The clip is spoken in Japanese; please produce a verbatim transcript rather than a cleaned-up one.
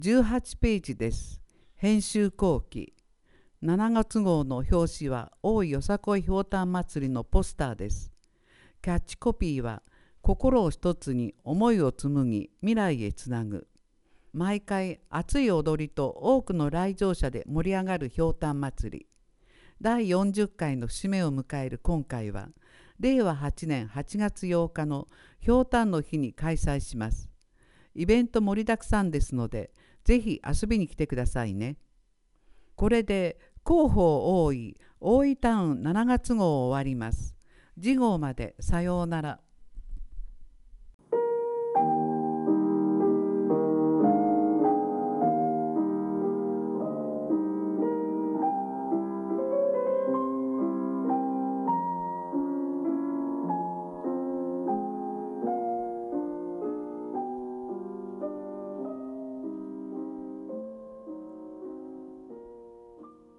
じゅうはちページです。編集後期。しちがつ号の表紙は大井よさこいひょうたん祭りのポスターです。キャッチコピーは心を一つに思いを紡ぎ未来へつなぐ。毎回熱い踊りと多くの来場者で盛り上がるひょうたん祭り。だいよんじゅっかいの節目を迎える今回はれいわはちねんはちがつようかのひょうたんの日に開催します。イベント盛りだくさんですのでぜひ遊びに来てくださいね。これで広報大井大井タウンしちがつ号を終わります。次号までさようなら。